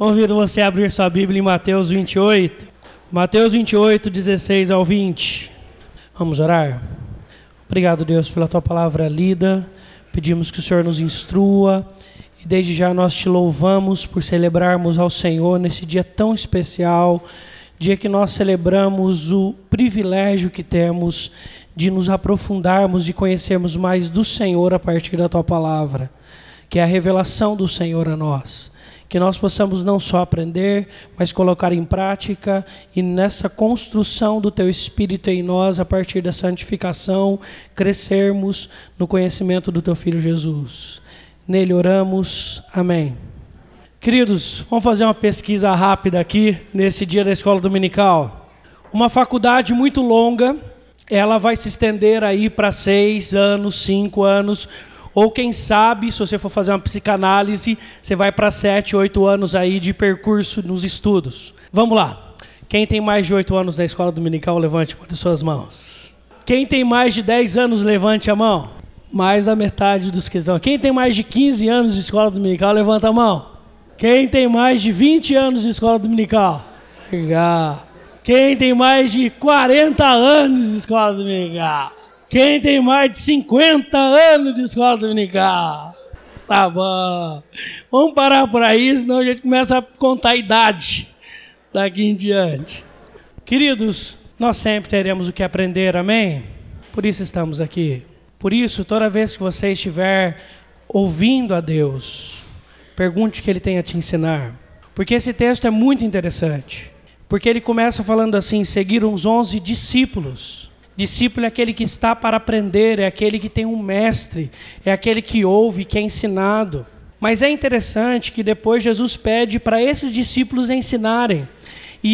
Convido você a abrir sua Bíblia em Mateus 28. Mateus 28, 16 ao 20. Vamos orar? Obrigado, Deus, pela Tua palavra lida. Pedimos que o Senhor nos instrua. E desde já nós Te louvamos por celebrarmos ao Senhor nesse dia tão especial. Dia que nós celebramos o privilégio que temos de nos aprofundarmos e conhecermos mais do Senhor a partir da Tua palavra. Que é a revelação do Senhor a nós. Que nós possamos não só aprender, mas colocar em prática e nessa construção do Teu Espírito em nós, a partir da santificação, crescermos no conhecimento do Teu Filho Jesus. Nele oramos. Amém. Queridos, vamos fazer uma pesquisa rápida aqui, nesse dia da escola dominical. Uma faculdade muito longa, ela vai se estender aí para 6 anos, 5 anos, ou quem sabe, se você for fazer uma psicanálise, você vai para 7, 8 anos aí de percurso nos estudos. Vamos lá. Quem tem mais de 8 anos na escola dominical, levante uma de suas mãos. Quem tem mais de 10 anos, levante a mão. Mais da metade dos que estão. Quem tem mais de 15 anos de escola dominical, levanta a mão. Quem tem mais de 20 anos de escola dominical? Legal. Quem tem mais de 40 anos de escola dominical? Quem tem mais de 50 anos de escola dominical? Tá bom. Vamos parar por aí, senão a gente começa a contar a idade daqui em diante. Queridos, nós sempre teremos o que aprender, amém? Por isso estamos aqui. Por isso, toda vez que você estiver ouvindo a Deus, pergunte o que Ele tem a te ensinar. Porque esse texto é muito interessante. Porque ele começa falando assim, seguiram os 11 discípulos. Discípulo é aquele que está para aprender, é aquele que tem um mestre, é aquele que ouve, que é ensinado. Mas é interessante que depois Jesus pede para esses discípulos ensinarem. E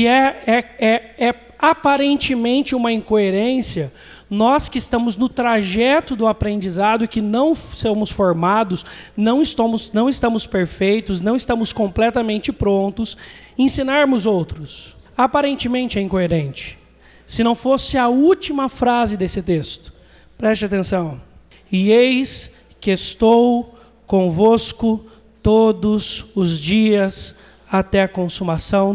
é aparentemente uma incoerência. Nós que estamos no trajeto do aprendizado e que não somos formados, não estamos perfeitos, não estamos completamente prontos, ensinarmos outros. Aparentemente é incoerente. Se não fosse a última frase desse texto, preste atenção. E eis que estou convosco todos os dias até a consumação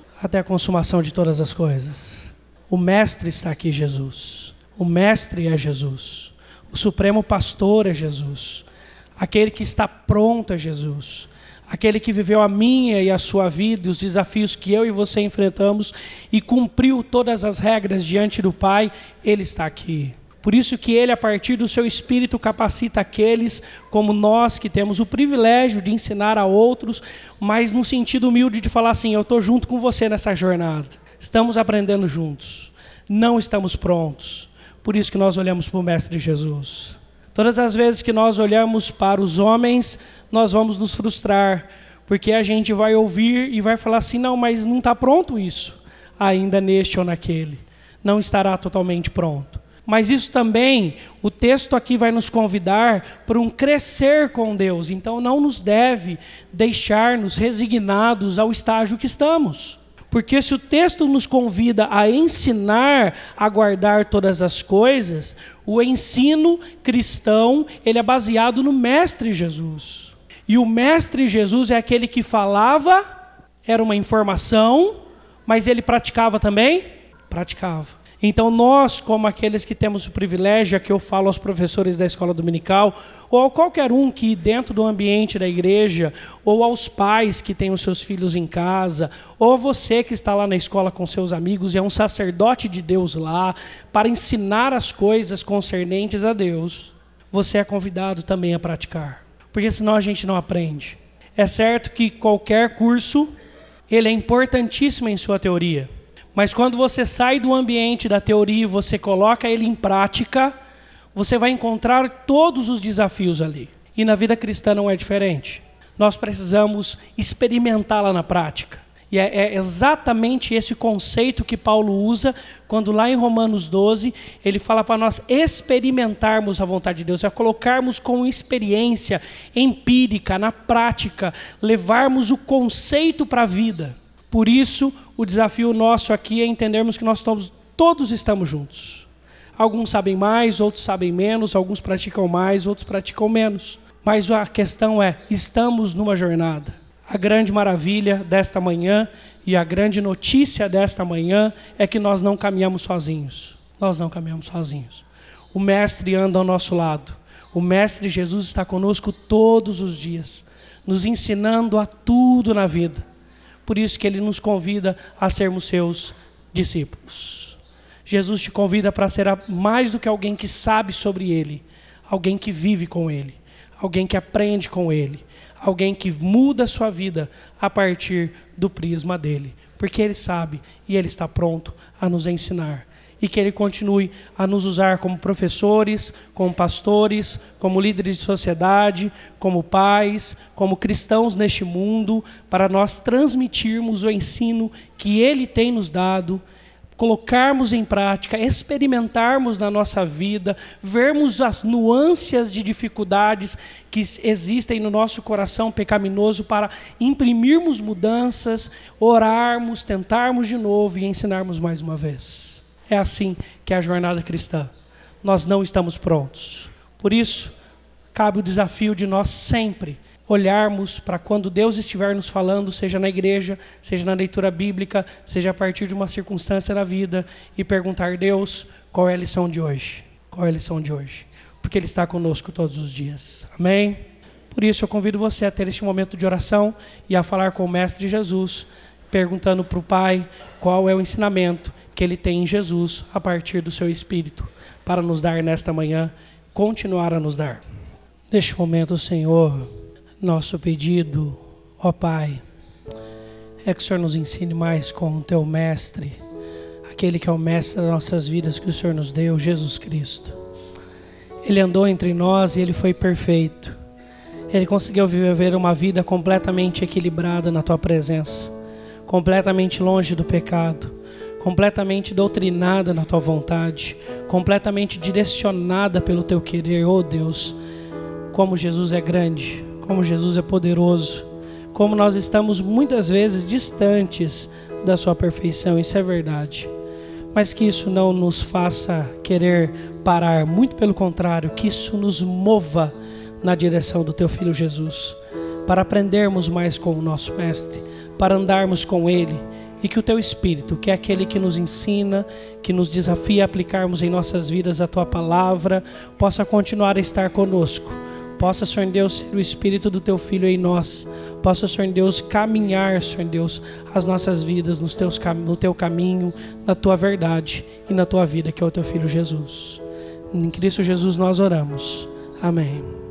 de todas as coisas. O mestre está aqui, Jesus. O mestre é Jesus. O supremo pastor é Jesus. Aquele que está pronto é Jesus. Aquele que viveu a minha e a sua vida, os desafios que eu e você enfrentamos e cumpriu todas as regras diante do Pai, Ele está aqui. Por isso que Ele, a partir do seu Espírito, capacita aqueles como nós que temos o privilégio de ensinar a outros, mas no sentido humilde de falar assim, eu estou junto com você nessa jornada. Estamos aprendendo juntos. Não estamos prontos. Por isso que nós olhamos para o Mestre Jesus. Todas as vezes que nós olhamos para os homens, nós vamos nos frustrar, porque a gente vai ouvir e vai falar assim, não, mas não está pronto isso, ainda neste ou naquele. Não estará totalmente pronto. Mas isso também, o texto aqui vai nos convidar para um crescer com Deus. Então não nos deve deixar-nos resignados ao estágio que estamos. Porque se o texto nos convida a ensinar a guardar todas as coisas, o ensino cristão, ele é baseado no Mestre Jesus. E o Mestre Jesus é aquele que falava, era uma informação, mas ele praticava também? Praticava. Então nós, como aqueles que temos o privilégio, aqui eu falo aos professores da escola dominical, ou a qualquer um que dentro do ambiente da igreja, ou aos pais que têm os seus filhos em casa, ou você que está lá na escola com seus amigos e é um sacerdote de Deus lá, para ensinar as coisas concernentes a Deus, você é convidado também a praticar, porque senão a gente não aprende. É certo que qualquer curso, ele é importantíssimo em sua teoria, mas quando você sai do ambiente da teoria e você coloca ele em prática, você vai encontrar todos os desafios ali. E na vida cristã não é diferente. Nós precisamos experimentá-la na prática. E é exatamente esse conceito que Paulo usa quando lá em Romanos 12, ele fala para nós experimentarmos a vontade de Deus, é colocarmos com experiência empírica, na prática, levarmos o conceito para a vida. Por isso, o desafio nosso aqui é entendermos que todos estamos juntos. Alguns sabem mais, outros sabem menos, alguns praticam mais, outros praticam menos. Mas a questão é, estamos numa jornada. A grande maravilha desta manhã e a grande notícia desta manhã é que nós não caminhamos sozinhos. Nós não caminhamos sozinhos. O Mestre anda ao nosso lado. O Mestre Jesus está conosco todos os dias, nos ensinando a tudo na vida. Por isso que Ele nos convida a sermos seus discípulos. Jesus te convida para ser mais do que alguém que sabe sobre Ele, alguém que vive com Ele, alguém que aprende com Ele, alguém que muda a sua vida a partir do prisma dEle, porque Ele sabe e Ele está pronto a nos ensinar. E que Ele continue a nos usar como professores, como pastores, como líderes de sociedade, como pais, como cristãos neste mundo, para nós transmitirmos o ensino que Ele tem nos dado, colocarmos em prática, experimentarmos na nossa vida, vermos as nuances de dificuldades que existem no nosso coração pecaminoso para imprimirmos mudanças, orarmos, tentarmos de novo e ensinarmos mais uma vez. É assim que é a jornada cristã. Nós não estamos prontos. Por isso, cabe o desafio de nós sempre olharmos para quando Deus estiver nos falando, seja na igreja, seja na leitura bíblica, seja a partir de uma circunstância da vida, e perguntar: Deus, qual é a lição de hoje? Qual é a lição de hoje? Porque Ele está conosco todos os dias. Amém? Por isso eu convido você a ter este momento de oração e a falar com o Mestre Jesus, perguntando para o Pai qual é o ensinamento que Ele tem em Jesus a partir do seu Espírito, para nos dar nesta manhã, continuar a nos dar. Neste momento, Senhor, nosso pedido, ó Pai, é que o Senhor nos ensine mais com o Teu Mestre, aquele que é o Mestre das nossas vidas que o Senhor nos deu, Jesus Cristo. Ele andou entre nós e Ele foi perfeito. Ele conseguiu viver uma vida completamente equilibrada na Tua presença, completamente longe do pecado, completamente doutrinada na Tua vontade, completamente direcionada pelo Teu querer. Oh Deus, como Jesus é grande, como Jesus é poderoso, como nós estamos muitas vezes distantes da Sua perfeição, isso é verdade. Mas que isso não nos faça querer parar, muito pelo contrário, que isso nos mova na direção do Teu Filho Jesus, para aprendermos mais com o nosso Mestre, para andarmos com Ele, e que o Teu Espírito, que é aquele que nos ensina, que nos desafia a aplicarmos em nossas vidas a Tua Palavra, possa continuar a estar conosco. Possa, Senhor Deus, ser o Espírito do Teu Filho em nós. Possa, Senhor Deus, caminhar, Senhor Deus, as nossas vidas no Teu caminho, na Tua verdade e na Tua vida, que é o Teu Filho Jesus. Em Cristo Jesus nós oramos. Amém.